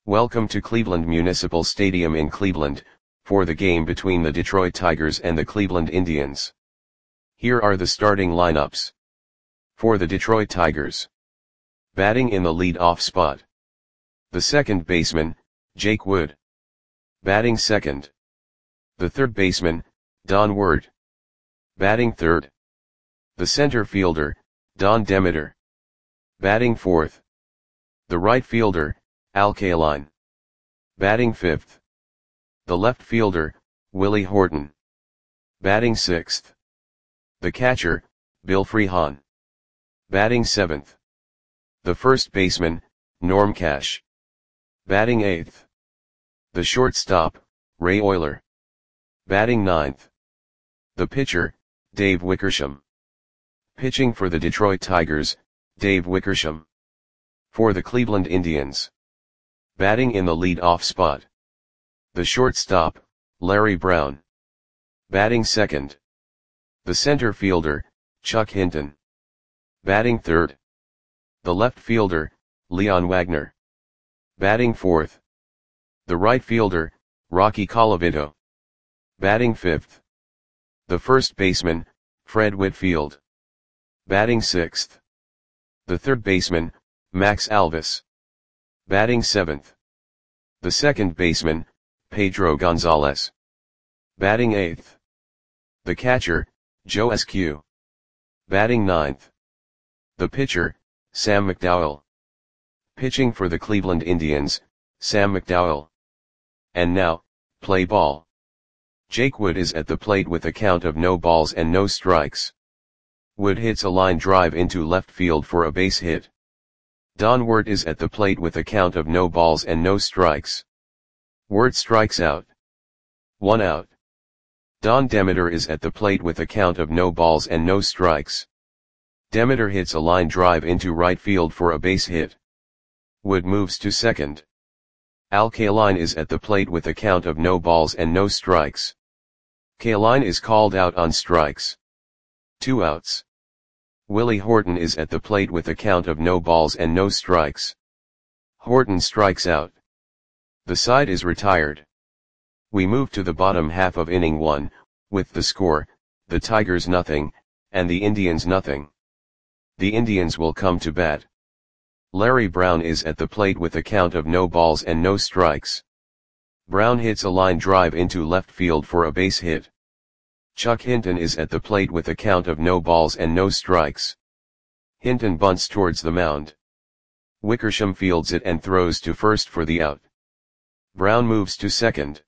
Welcome to Cleveland Municipal Stadium in Cleveland, for the game between the Detroit Tigers and the Cleveland Indians. Here are the starting lineups. For the Detroit Tigers. Batting in the lead-off spot. The second baseman, Jake Wood. Batting second. The third baseman, Don Ward. Batting third. The center fielder, Don Demeter. Batting fourth. The right fielder, Al Kaline. Batting fifth. The left fielder, Willie Horton. Batting sixth. The catcher, Bill Freehan. Batting seventh. The first baseman, Norm Cash. Batting eighth. The shortstop, Ray Oyler. Batting ninth. The pitcher, Dave Wickersham. Pitching for the Detroit Tigers, Dave Wickersham. For the Cleveland Indians. Batting in the lead-off spot. The shortstop, Larry Brown. Batting second. The center fielder, Chuck Hinton. Batting third. The left fielder, Leon Wagner. Batting fourth. The right fielder, Rocky Colavito. Batting fifth. The first baseman, Fred Whitfield. Batting sixth. The third baseman, Max Alvis. Batting seventh. The second baseman, Pedro Gonzalez. Batting eighth. The catcher, Joe Eskew. Batting ninth. The pitcher, Sam McDowell. Pitching for the Cleveland Indians, Sam McDowell. And now, play ball. Jake Wood is at the plate with a count of no balls and no strikes. Wood hits a line drive into left field for a base hit. Don Ward is at the plate with a count of no balls and no strikes. Ward strikes out. 1 out. Don Demeter is at the plate with a count of no balls and no strikes. Demeter hits a line drive into right field for a base hit. Wood moves to second. Al Kaline is at the plate with a count of no balls and no strikes. Kaline is called out on strikes. 2 outs. Willie Horton is at the plate with a count of no balls and no strikes. Horton strikes out. The side is retired. We move to the bottom half of inning 1, with the score, the Tigers nothing, and the Indians nothing. The Indians will come to bat. Larry Brown is at the plate with a count of no balls and no strikes. Brown hits a line drive into left field for a base hit. Chuck Hinton is at the plate with a count of no balls and no strikes. Hinton bunts towards the mound. Wickersham fields it and throws to first for the out. Brown moves to second.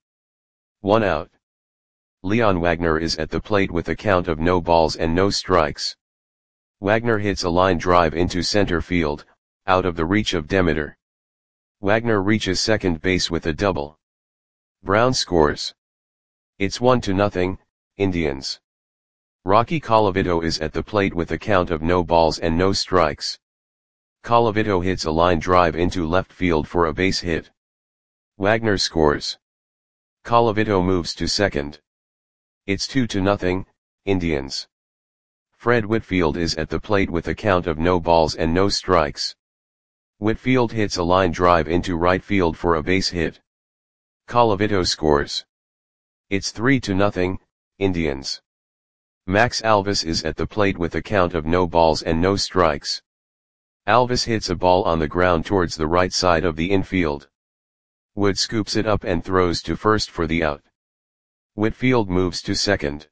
1 out. Leon Wagner is at the plate with a count of no balls and no strikes. Wagner hits a line drive into center field, out of the reach of Demeter. Wagner reaches second base with a double. Brown scores. It's 1-0, Indians. Rocky Colavito is at the plate with a count of no balls and no strikes. Colavito hits a line drive into left field for a base hit. Wagner scores. Colavito moves to second. It's 2-0, Indians. Fred Whitfield is at the plate with a count of no balls and no strikes. Whitfield hits a line drive into right field for a base hit. Colavito scores. It's 3-0, Indians. Max Alvis is at the plate with a count of no balls and no strikes. Alvis hits a ball on the ground towards the right side of the infield. Wood scoops it up and throws to first for the out. Whitfield moves to second.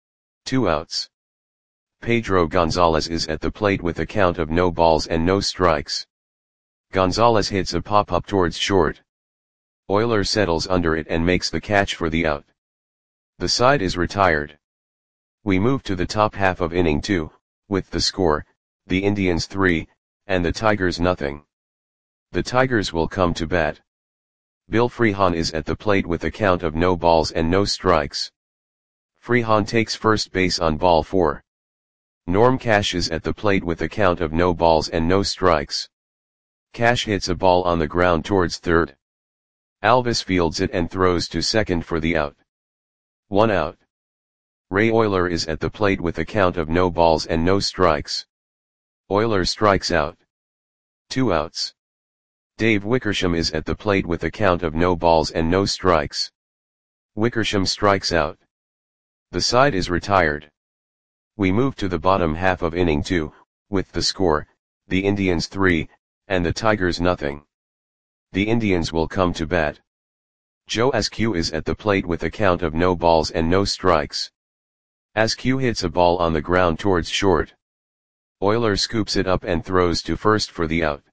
2 outs. Pedro Gonzalez is at the plate with a count of no balls and no strikes. Gonzalez hits a pop-up towards short. Oyler settles under it and makes the catch for the out. The side is retired. We move to the top half of inning 2, with the score, the Indians 3, and the Tigers nothing. The Tigers will come to bat. Bill Freehan is at the plate with a count of no balls and no strikes. Freehan takes first base on ball 4. Norm Cash is at the plate with a count of no balls and no strikes. Cash hits a ball on the ground towards third. Alvis fields it and throws to second for the out. 1 out. Ray Oyler is at the plate with a count of no balls and no strikes. Oyler strikes out. 2 outs. Dave Wickersham is at the plate with a count of no balls and no strikes. Wickersham strikes out. The side is retired. We move to the bottom half of inning 2, with the score, the Indians 3, and the Tigers nothing. The Indians will come to bat. Joe Askew is at the plate with a count of no balls and no strikes. Askew hits a ball on the ground towards short. Oyler scoops it up and throws to first for the out.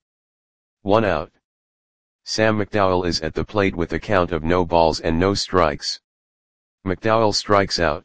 1 out. Sam McDowell is at the plate with a count of no balls and no strikes. McDowell strikes out.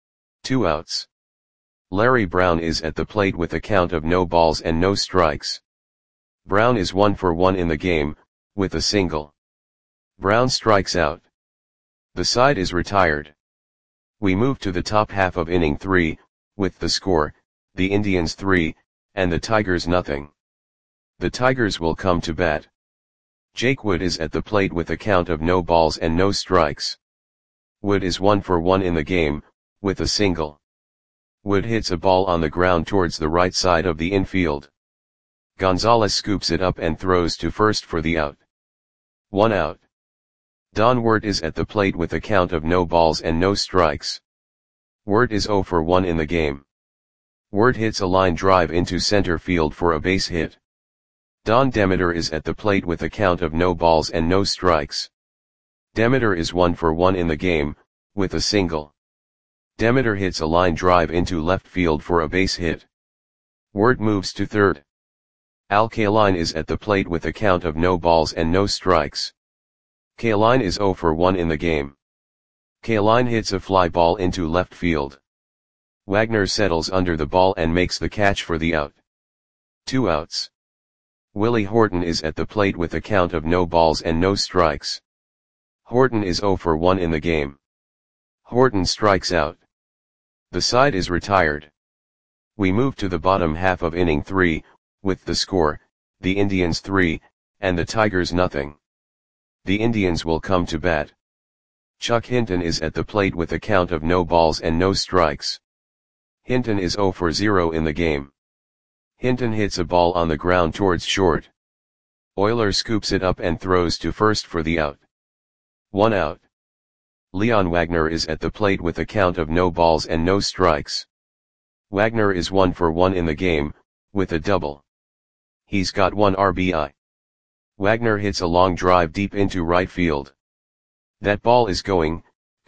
2 outs. Larry Brown is at the plate with a count of no balls and no strikes. Brown is 1 for 1 in the game, with a single. Brown strikes out. The side is retired. We move to the top half of inning 3, with the score, the Indians 3, and the Tigers nothing. The Tigers will come to bat. Jake Wood is at the plate with a count of no balls and no strikes. Wood is 1 for 1 in the game, with a single. Wood hits a ball on the ground towards the right side of the infield. Gonzalez scoops it up and throws to first for the out. 1 out. Don Wirt is at the plate with a count of no balls and no strikes. Wirt is 0 for 1 in the game. Wirt hits a line drive into center field for a base hit. Don Demeter is at the plate with a count of no balls and no strikes. Demeter is 1 for 1 in the game, with a single. Demeter hits a line drive into left field for a base hit. Wirt moves to third. Al Kaline is at the plate with a count of no balls and no strikes. Kaline is 0 for 1 in the game. Kaline hits a fly ball into left field. Wagner settles under the ball and makes the catch for the out. 2 outs. Willie Horton is at the plate with a count of no balls and no strikes. Horton is 0 for 1 in the game. Horton strikes out. The side is retired. We move to the bottom half of inning 3, with the score, the Indians 3, and the Tigers nothing. The Indians will come to bat. Chuck Hinton is at the plate with a count of no balls and no strikes. Hinton is 0 for 0 in the game. Hinton hits a ball on the ground towards short. Oyler scoops it up and throws to first for the out. 1 out. Leon Wagner is at the plate with a count of no balls and no strikes. Wagner is 1 for 1 in the game, with a double. He's got 1 RBI. Wagner hits a long drive deep into right field. That ball is gone.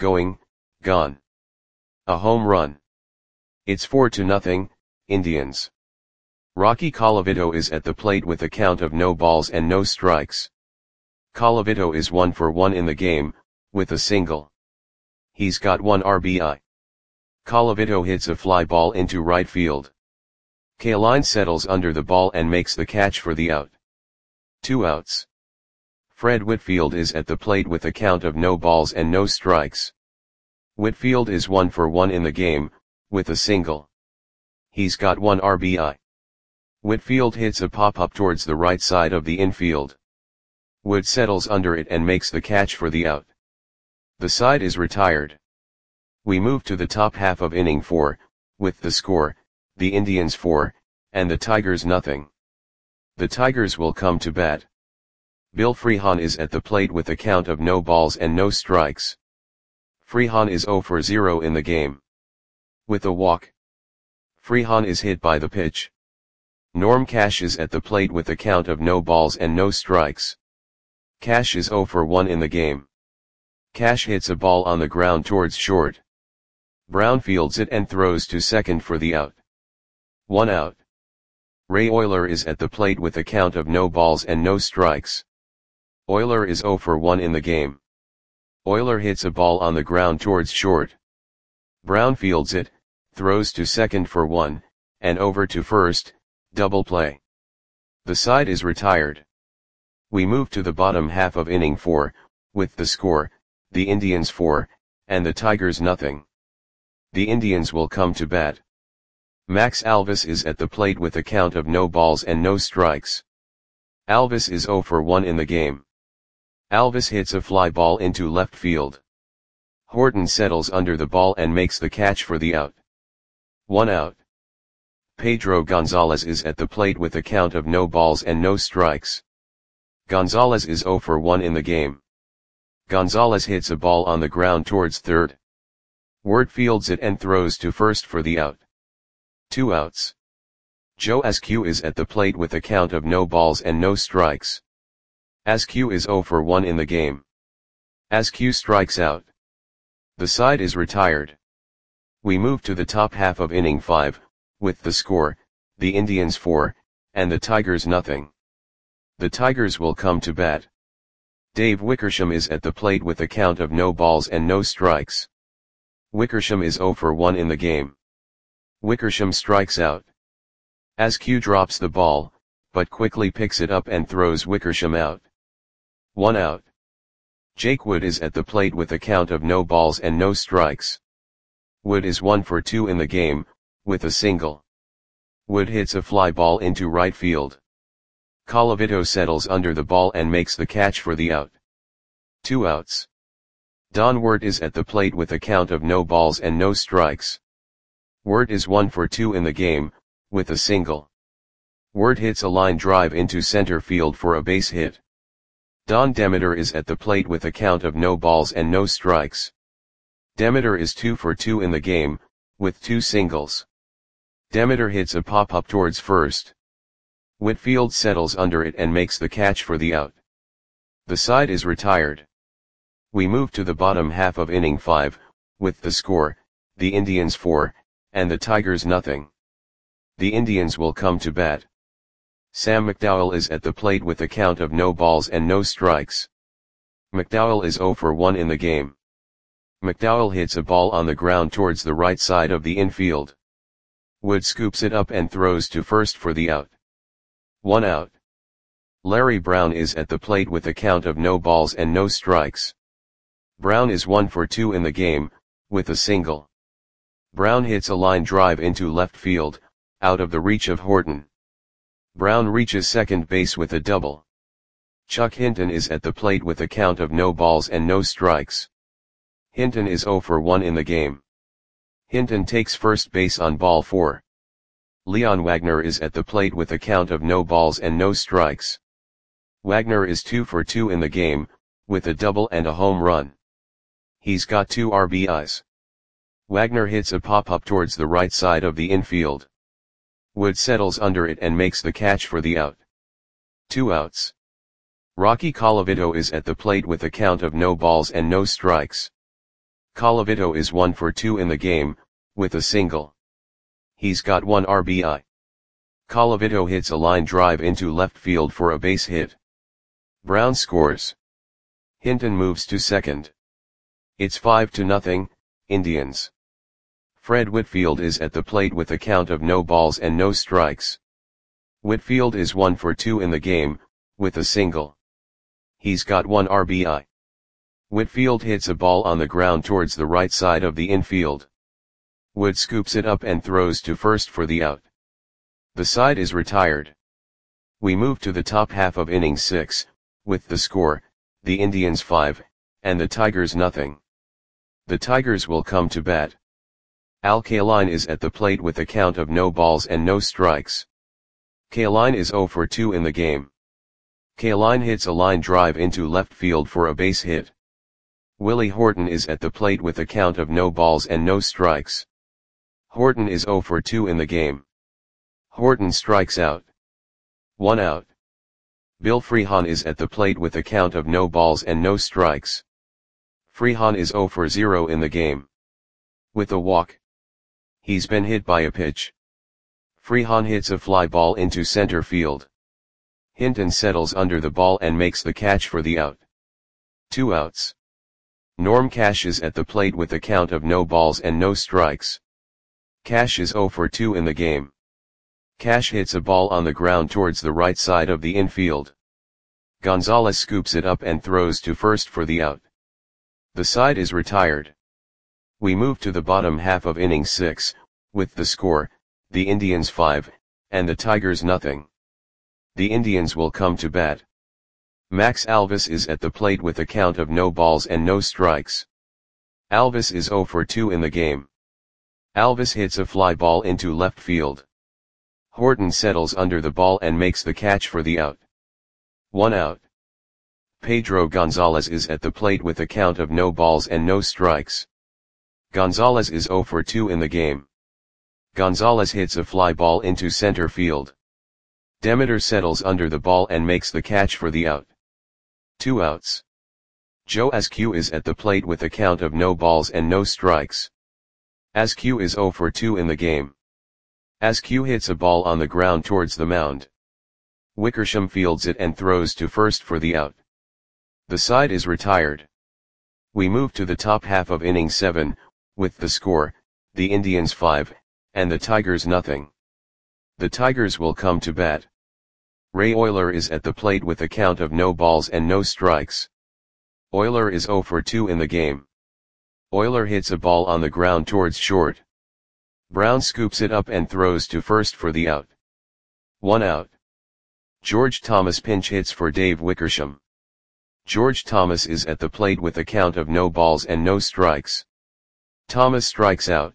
A home run. It's 4-0, Indians. Rocky Colavito is at the plate with a count of no balls and no strikes. Colavito is 1 for 1 in the game, with a single. He's got 1 RBI. Colavito hits a fly ball into right field. Kaline settles under the ball and makes the catch for the out. 2 outs. Fred Whitfield is at the plate with a count of no balls and no strikes. Whitfield is 1 for 1 in the game, with a single. He's got 1 RBI. Whitfield hits a pop-up towards the right side of the infield. Wood settles under it and makes the catch for the out. The side is retired. We move to the top half of inning 4, with the score, the Indians 4, and the Tigers nothing. The Tigers will come to bat. Bill Freehan is at the plate with a count of no balls and no strikes. Freehan is 0 for 0 in the game. With a walk. Freehan is hit by the pitch. Norm Cash is at the plate with a count of no balls and no strikes. Cash is 0 for 1 in the game. Cash hits a ball on the ground towards short. Brown fields it and throws to second for the out. 1 out. Ray Oyler is at the plate with a count of no balls and no strikes. Oyler is 0 for 1 in the game. Oyler hits a ball on the ground towards short. Brown fields it, throws to second for 1, and over to first, double play. The side is retired. We move to the bottom half of inning 4, with the score, the Indians 4, and the Tigers nothing. The Indians will come to bat. Max Alvis is at the plate with a count of no balls and no strikes. Alvis is 0 for 1 in the game. Alvis hits a fly ball into left field. Horton settles under the ball and makes the catch for the out. 1 out. Pedro Gonzalez is at the plate with a count of no balls and no strikes. Gonzalez is 0 for 1 in the game. Gonzalez hits a ball on the ground towards third. Ward fields it and throws to first for the out. 2 outs. Joe Askew is at the plate with a count of no balls and no strikes. Askew is 0 for 1 in the game. Askew strikes out. The side is retired. We move to the top half of inning 5, with the score, the Indians 4, and the Tigers nothing. The Tigers will come to bat. Dave Wickersham is at the plate with a count of no balls and no strikes. Wickersham is 0 for 1 in the game. Wickersham strikes out. Askew drops the ball, but quickly picks it up and throws Wickersham out. 1 out. Jake Wood is at the plate with a count of no balls and no strikes. Wood is 1 for 2 in the game, with a single. Wood hits a fly ball into right field. Colavito settles under the ball and makes the catch for the out. 2 outs. Don Wert is at the plate with a count of no balls and no strikes. Wert is 1 for 2 in the game, with a single. Wert hits a line drive into center field for a base hit. Don Demeter is at the plate with a count of no balls and no strikes. Demeter is 2 for 2 in the game, with 2 singles. Demeter hits a pop-up towards first. Whitfield settles under it and makes the catch for the out. The side is retired. We move to the bottom half of inning 5, with the score, the Indians 4, and the Tigers nothing. The Indians will come to bat. Sam McDowell is at the plate with a count of no balls and no strikes. McDowell is 0 for 1 in the game. McDowell hits a ball on the ground towards the right side of the infield. Wood scoops it up and throws to first for the out. 1 out. Larry Brown is at the plate with a count of no balls and no strikes. Brown is 1 for 2 in the game, with a single. Brown hits a line drive into left field, out of the reach of Horton. Brown reaches second base with a double. Chuck Hinton is at the plate with a count of no balls and no strikes. Hinton is 0 for 1 in the game. Hinton takes first base on ball 4. Leon Wagner is at the plate with a count of no balls and no strikes. Wagner is 2 for 2 in the game, with a double and a home run. He's got 2 RBIs. Wagner hits a pop-up towards the right side of the infield. Wood settles under it and makes the catch for the out. 2 outs. Rocky Colavito is at the plate with a count of no balls and no strikes. Colavito is 1 for 2 in the game, with a single. He's got 1 RBI. Colavito hits a line drive into left field for a base hit. Brown scores. Hinton moves to second. It's 5-0, Indians. Fred Whitfield is at the plate with a count of no balls and no strikes. Whitfield is 1 for 2 in the game, with a single. He's got 1 RBI. Whitfield hits a ball on the ground towards the right side of the infield. Wood scoops it up and throws to first for the out. The side is retired. We move to the top half of inning 6, with the score, the Indians 5, and the Tigers nothing. The Tigers will come to bat. Al Kaline is at the plate with a count of no balls and no strikes. Kaline is 0 for 2 in the game. Kaline hits a line drive into left field for a base hit. Willie Horton is at the plate with a count of no balls and no strikes. Horton is 0 for 2 in the game. Horton strikes out. 1 out. Bill Freehan is at the plate with a count of no balls and no strikes. Freehan is 0 for 0 in the game. With a walk. He's been hit by a pitch. Freehan hits a fly ball into center field. Hinton settles under the ball and makes the catch for the out. 2 outs. Norm Cash is at the plate with a count of no balls and no strikes. Cash is 0 for 2 in the game. Cash hits a ball on the ground towards the right side of the infield. Gonzalez scoops it up and throws to first for the out. The side is retired. We move to the bottom half of inning 6, with the score, the Indians 5, and the Tigers nothing. The Indians will come to bat. Max Alvis is at the plate with a count of no balls and no strikes. Alvis is 0 for 2 in the game. Alvis hits a fly ball into left field. Horton settles under the ball and makes the catch for the out. 1 out. Pedro Gonzalez is at the plate with a count of no balls and no strikes. Gonzalez is 0 for 2 in the game. Gonzalez hits a fly ball into center field. Demeter settles under the ball and makes the catch for the out. 2 outs. Joe Askew is at the plate with a count of no balls and no strikes. Askew is 0 for 2 in the game. Askew hits a ball on the ground towards the mound. Wickersham fields it and throws to first for the out. The side is retired. We move to the top half of inning 7, with the score, the Indians 5, and the Tigers nothing. The Tigers will come to bat. Ray Oyler is at the plate with a count of no balls and no strikes. Oyler is 0 for 2 in the game. Oyler hits a ball on the ground towards short. Brown scoops it up and throws to first for the out. 1 out. George Thomas pinch hits for Dave Wickersham. George Thomas is at the plate with a count of no balls and no strikes. Thomas strikes out.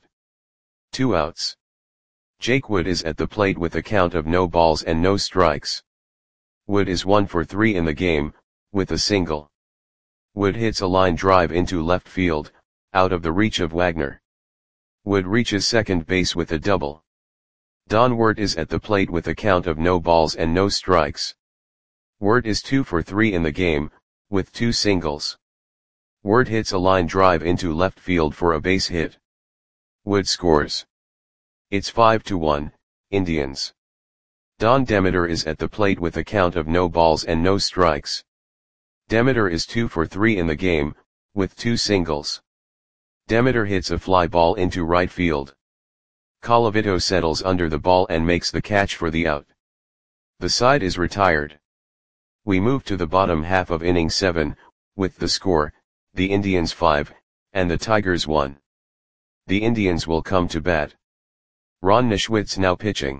2 outs. Jake Wood is at the plate with a count of no balls and no strikes. Wood is 1 for 3 in the game, with a single. Wood hits a line drive into left field, out of the reach of Wagner. Wood reaches second base with a double. Don Wirt is at the plate with a count of no balls and no strikes. Wirt is 2 for 3 in the game, with 2 singles. Wirt hits a line drive into left field for a base hit. Wood scores. It's 5-1, Indians. Don Demeter is at the plate with a count of no balls and no strikes. Demeter is 2 for 3 in the game, with 2 singles. Demeter hits a fly ball into right field. Colavito settles under the ball and makes the catch for the out. The side is retired. We move to the bottom half of inning 7, with the score, the Indians 5, and the Tigers 1. The Indians will come to bat. Ron Nischwitz now pitching.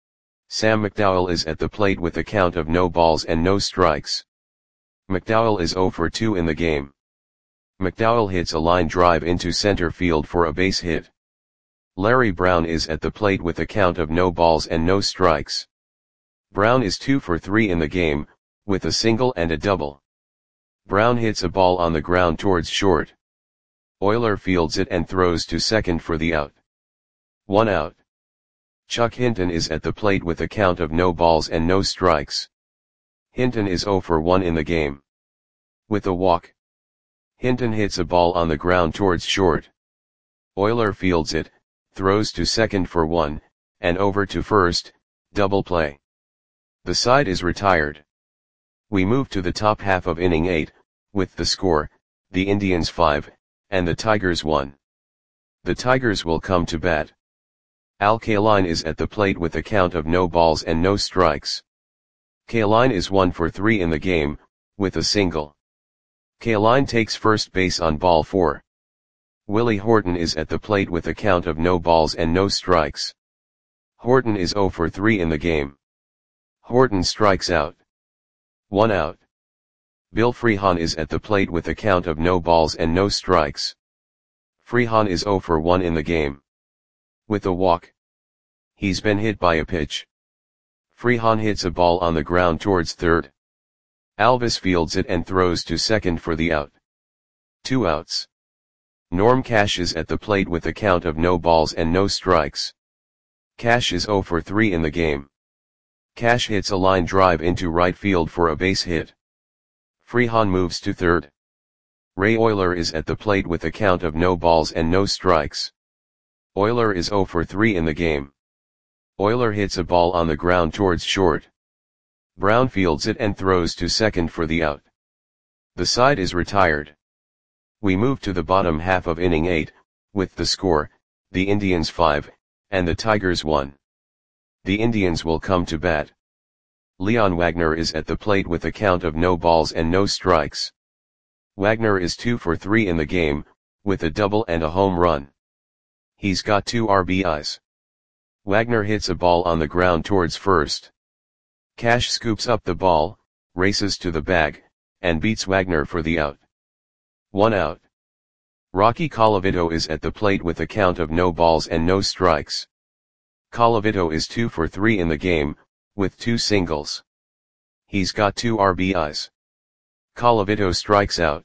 Sam McDowell is at the plate with a count of no balls and no strikes. McDowell is 0 for 2 in the game. McDowell hits a line drive into center field for a base hit. Larry Brown is at the plate with a count of no balls and no strikes. Brown is 2 for 3 in the game, with a single and a double. Brown hits a ball on the ground towards short. Oyler fields it and throws to second for the out. 1 out. Chuck Hinton is at the plate with a count of no balls and no strikes. Hinton is 0 for 1 in the game. With a walk. Hinton hits a ball on the ground towards short. Oyler fields it, throws to second for 1, and over to first, double play. The side is retired. We move to the top half of inning 8, with the score, the Indians 5, and the Tigers 1. The Tigers will come to bat. Al Kaline is at the plate with a count of no balls and no strikes. Kaline is 1 for 3 in the game, with a single. Kaline takes first base on ball 4. Willie Horton is at the plate with a count of no balls and no strikes. Horton is 0 for 3 in the game. Horton strikes out. 1 out. Bill Freehan is at the plate with a count of no balls and no strikes. Freehan is 0 for 1 in the game. With a walk. He's been hit by a pitch. Freehan hits a ball on the ground towards third. Alvis fields it and throws to second for the out. 2 outs. Norm Cash is at the plate with a count of no balls and no strikes. Cash is 0 for 3 in the game. Cash hits a line drive into right field for a base hit. Freehan moves to third. Ray Oyler is at the plate with a count of no balls and no strikes. Oyler is 0 for 3 in the game. Oyler hits a ball on the ground towards short. Brown fields it and throws to second for the out. The side is retired. We move to the bottom half of inning 8, with the score, the Indians 5, and the Tigers 1. The Indians will come to bat. Leon Wagner is at the plate with a count of no balls and no strikes. Wagner is 2 for 3 in the game, with a double and a home run. He's got 2 RBIs. Wagner hits a ball on the ground towards first. Cash scoops up the ball, races to the bag, and beats Wagner for the out. 1 out. Rocky Colavito is at the plate with a count of no balls and no strikes. Colavito is 2 for 3 in the game, with 2 singles. He's got 2 RBIs. Colavito strikes out.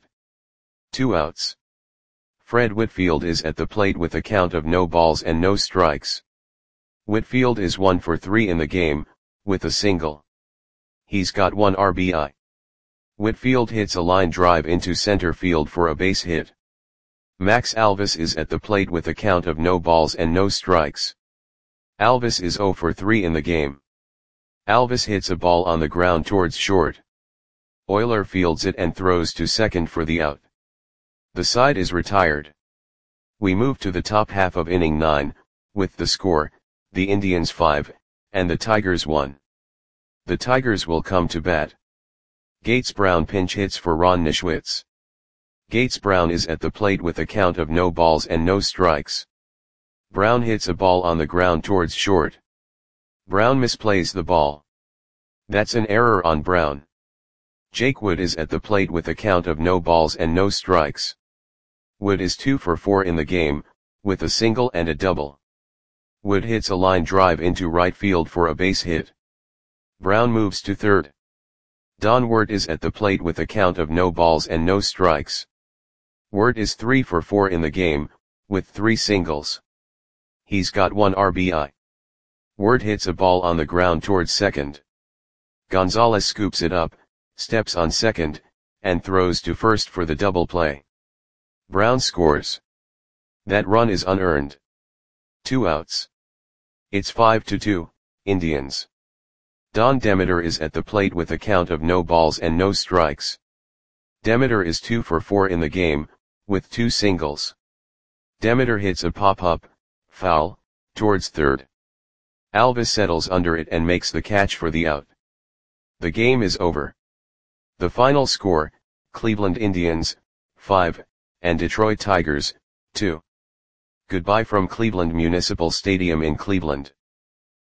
2 outs. Fred Whitfield is at the plate with a count of no balls and no strikes. Whitfield is 1 for 3 in the game, with a single. He's got 1 RBI. Whitfield hits a line drive into center field for a base hit. Max Alvis is at the plate with a count of no balls and no strikes. Alvis is 0 for 3 in the game. Alvis hits a ball on the ground towards short. Euler fields it and throws to second for the out. The side is retired. We move to the top half of inning 9, with the score, the Indians 5, and the Tigers 1. The Tigers will come to bat. Gates Brown pinch hits for Ron Nischwitz. Gates Brown is at the plate with a count of no balls and no strikes. Brown hits a ball on the ground towards short. Brown misplays the ball. That's an error on Brown. Jake Wood is at the plate with a count of no balls and no strikes. Wood is 2 for 4 in the game, with a single and a double. Wood hits a line drive into right field for a base hit. Brown moves to third. Don Wert is at the plate with a count of no balls and no strikes. Wert is 3 for 4 in the game, with 3 singles. He's got 1 RBI. Wert hits a ball on the ground towards second. Gonzalez scoops it up, steps on second, and throws to first for the double play. Brown scores. That run is unearned. 2 outs. It's 5-2, Indians. Don Demeter is at the plate with a count of no balls and no strikes. Demeter is 2 for 4 in the game, with 2 singles. Demeter hits a pop-up, foul, towards third. Alvis settles under it and makes the catch for the out. The game is over. The final score, Cleveland Indians, 5, and Detroit Tigers, 2. Goodbye from Cleveland Municipal Stadium in Cleveland.